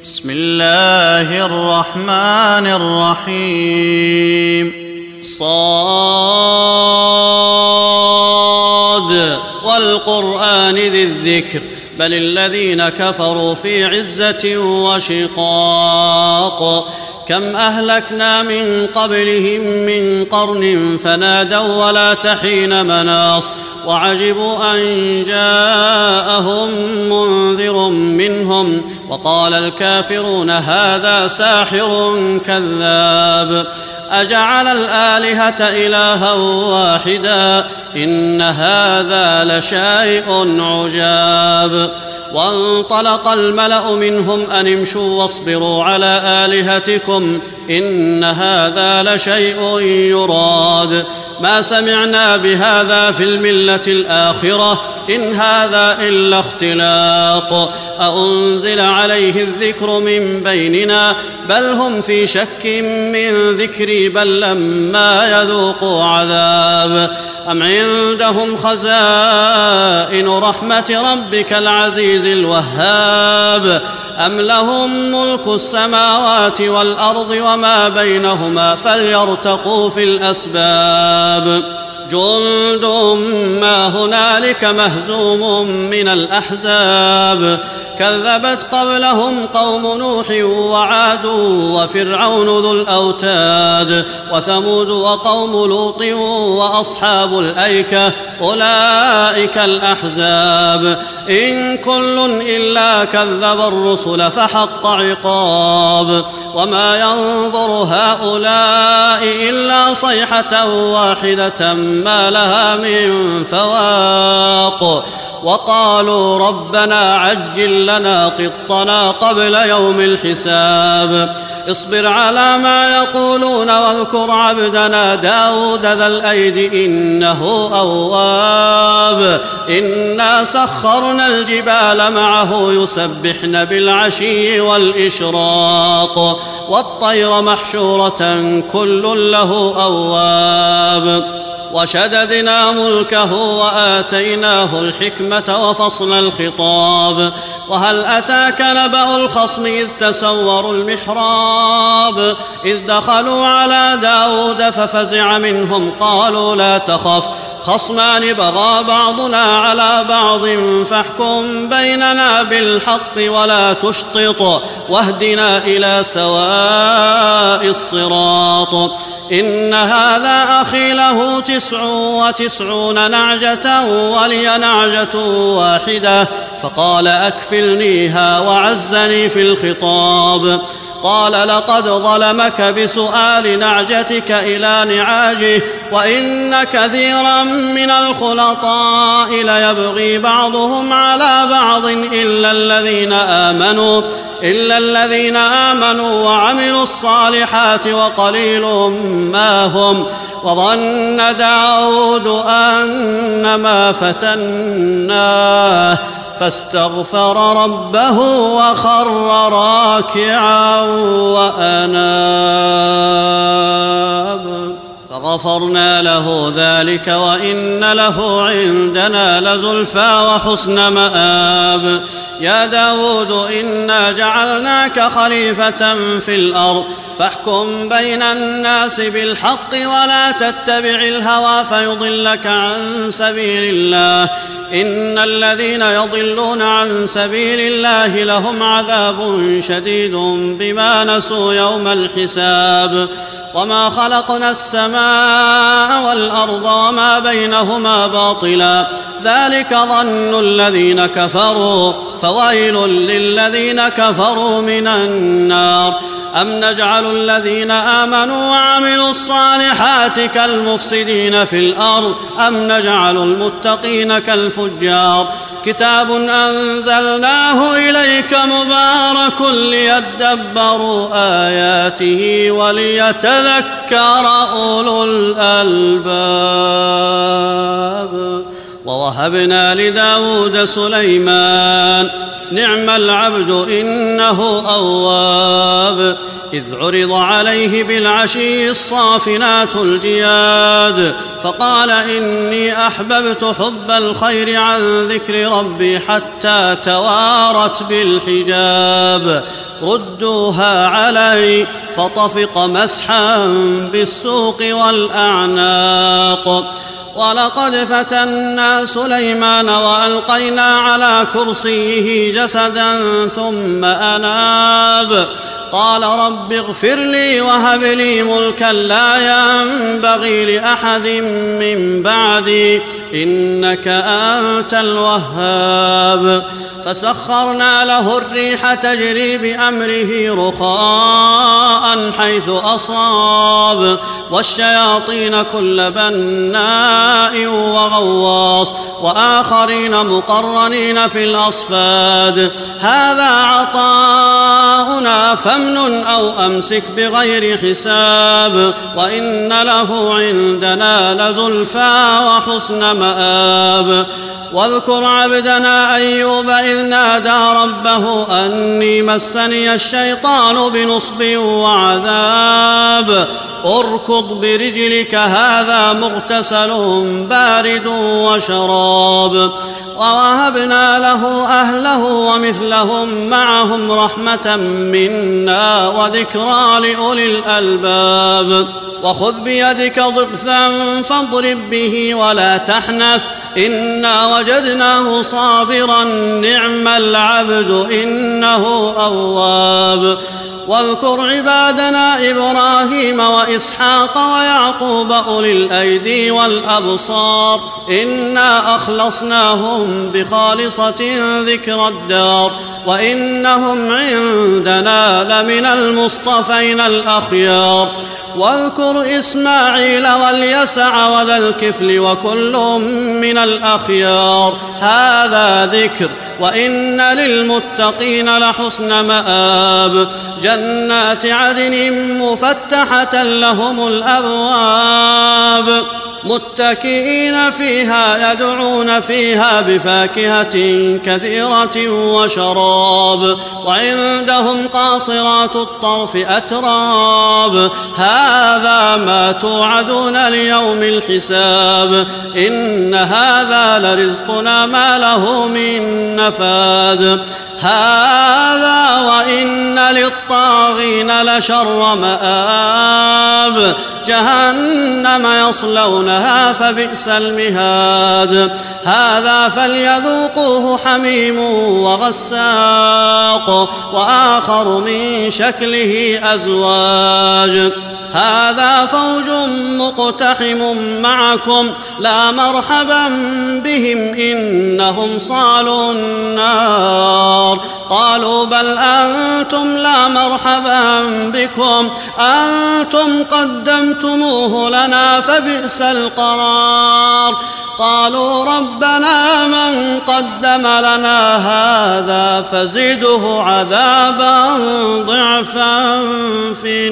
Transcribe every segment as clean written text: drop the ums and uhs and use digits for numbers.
بسم الله الرحمن الرحيم صاد والقرآن ذي الذكر بل الذين كفروا في عزة وشقاق كم أهلكنا من قبلهم من قرن فنادوا ولا تحين مناص وعجبوا أن جاءهم منذر منهم وقال الكافرون هذا ساحر كذاب أجعل الآلهة إلها واحدا إن هذا لشيء عجاب وانطلق الملأ منهم أن امشوا واصبروا على آلهتكم إن هذا لشيء يراد ما سمعنا بهذا في الملة الآخرة إن هذا إلا اختلاق أأنزل عليه الذكر من بيننا بل هم في شك من ذكري بل لما يذوقوا عذاب أم عندهم خزائن رحمة ربك العزيز الوهاب أم لهم ملك السماوات والأرض وما بينهما فليرتقوا في الأسباب جند ما هنالك مهزوم من الأحزاب كذبت قبلهم قوم نوح وعاد وفرعون ذو الأوتاد وثمود وقوم لوط وأصحاب الأيكة أولئك الأحزاب إن كل إلا كذب الرسل فحق عقاب وما ينظر هؤلاء إلا صيحة واحدة ما لها من فواق وقالوا ربنا عجل لنا قطنا قبل يوم الحساب اصبر على ما يقولون واذكر عبدنا داود ذا الأيد إنه أواب إنا سخرنا الجبال معه يسبحن بالعشي والإشراق والطير محشورة كل له أواب وشددنا ملكه وآتيناه الحكمة وفصل الخطاب وهل أتاك نبأ الخصم إذ تسوروا المحراب إذ دخلوا على داود ففزع منهم قالوا لا تخف خصمان بغى بعضنا على بعض فاحكم بيننا بالحق ولا تشطط واهدنا إلى سواء الصراط إن هذا أخي له 99 نعجة ولي نعجة واحدة فقال أكفلنيها وعزني في الخطاب قال لقد ظلمك بسؤال نعجتك إلى نعاجه وإن كثيرا من الخلطاء ليبغي بعضهم على بعض إلا الذين آمنوا وعملوا الصالحات وقليل ما هم وظن داود أنما فتناه فاستغفر ربه وخر راكعا وأناب فغفرنا له ذلك وإن له عندنا لزلفى وحسن مآب يا داود إنا جعلناك خليفة في الأرض فاحكم بين الناس بالحق ولا تتبع الهوى فيضلك عن سبيل الله إن الذين يضلون عن سبيل الله لهم عذاب شديد بما نسوا يوم الحساب وما خلقنا السماء والأرض وما بينهما باطلا ذلك ظن الذين كفروا فويل للذين كفروا من النار أم نجعل الذين آمنوا وعملوا الصالحات كالمفسدين في الأرض أم نجعل المتقين كالفجار كتاب أنزلناه إليك مبارك ليدبروا آياته وليتذكر أولو الألباب ووهبنا لداود سليمان نعم العبد إنه أواب إذ عرض عليه بالعشي الصافنات الجياد فقال إني أحببت حب الخير عن ذكر ربي حتى توارت بالحجاب ردوها علي، فطفق مسحا بالسوق والأعناق. ولقد فتنا سليمان وألقينا على كرسيه جسدا ثم أناب، قال رب اغفر لي وهب لي ملكا لا ينبغي لأحد من بعدي إنك أنت الوهاب. فسخرنا له الريح تجري بأمره رخاء حيث أصاب، والشياطين كل بناء وغواص، وآخرين مقرنين في الأصفاد. هذا عطاؤنا فامنن أو أمسك بغير حساب، وإن له عندنا لزلفى وحسن مآب. واذكر عبدنا أيوب إذ نادى ربه أني مسني الشيطان بنصب وعذاب، اركض برجلك هذا مغتسل بارد وشراب. ووهبنا له أهله ومثلهم معهم رحمة منا وذكرى لأولي الألباب. وخذ بيدك ضغثا فاضرب به ولا تحنث إنا وجدناه صابرا نعم العبد إنه أواب. واذكر عبادنا إبراهيم وإسحاق ويعقوب أولي الأيدي والأبصار إنا أخلصناهم بخالصة ذكر الدار وإنهم عندنا لمن المصطفين الأخيار. واذكر إسماعيل واليسع وذا الكفل وكل من الأخيار هذا ذكر وإن للمتقين لحسن مآب. جنات عدن مفتحة لهم الأبواب متكئين فيها يدعون فيها بفاكهة كثيرة وشراب. وعندهم قاصرات الطرف أتراب هذا ما توعدون ليوم الحساب إن هذا لرزقنا ما له من نفاد. هذا وإن للطاغين لشر مآب جهنم يصلونها فبئس المهاد. هذا فليذوقوه حميم وغساق وآخر من شكله أزواج. هذا فوج مقتحم معكم لا مرحبا بهم إنهم صالوا النار. قالوا بل أنتم لا مرحبا بكم أنتم قدمتموه لنا فبئس القرار. قالوا ربنا من قدم لنا هذا فزده عذابا ضعفا في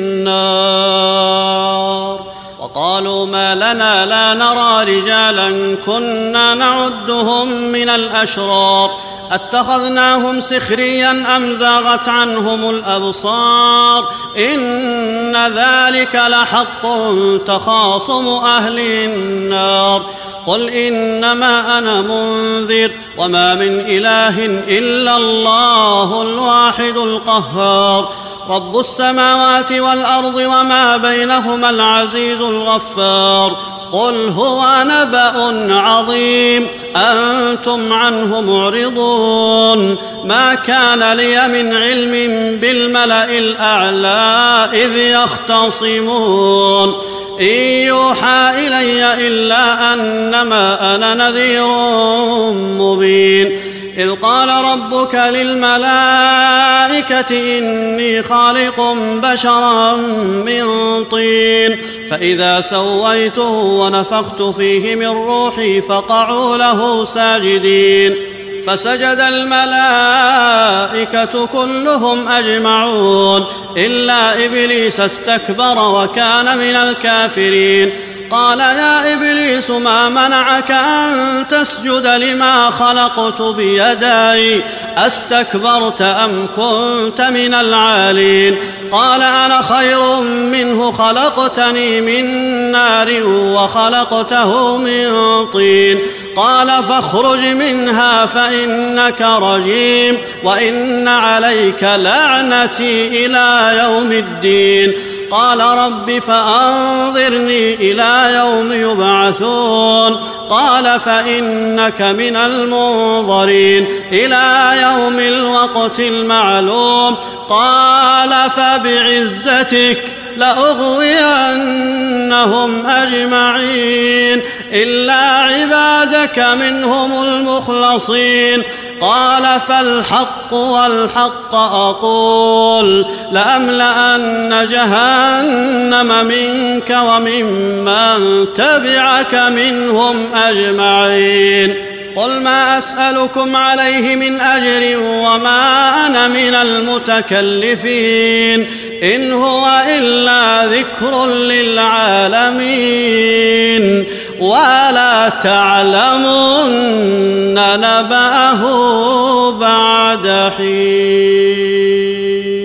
النار. وقالوا ما لنا لا نرى رجالا كنا نعدهم من الأشرار اتخذناهم سخريا أم زاغت عنهم الأبصار إن ذلك لحق تخاصم أهل النار. قل إنما أنا منذر وما من إله إلا الله الواحد القهار رب السماوات والأرض وما بينهما العزيز الغفار. قل هو نبأ عظيم أنتم عنه معرضون. ما كان لي من علم بالملأ الأعلى إذ يختصمون إن يوحى إلي إلا أنما أنا نذير مبين. إذ قال ربك للملائكة إني خالق بشرا من طين فإذا سويته ونفخت فيه من روحي فقعوا له ساجدين. فسجد الملائكة كلهم أجمعون إلا إبليس استكبر وكان من الكافرين. قال يا إبليس ما منعك أن تسجد لما خلقت بيدي أستكبرت أم كنت من العالين. قال أنا خير منه خلقتني من نار وخلقته من طين قال فاخرج منها فإنك رجيم وإن عليك لعنتي إلى يوم الدين قال رب فأنظرني إلى يوم يبعثون قال فإنك من المنظرين إلى يوم الوقت المعلوم قال فبعزتك لأغوينهم أجمعين إلا عبادك منهم المخلصين قال فالحق والحق أقول لأملأن جهنم منك وممن تبعك منهم أجمعين قل ما أسألكم عليه من أجر وما أنا من المتكلفين إن هو إلا ذكر للعالمين ولا تعلمن نبأه بعد حين.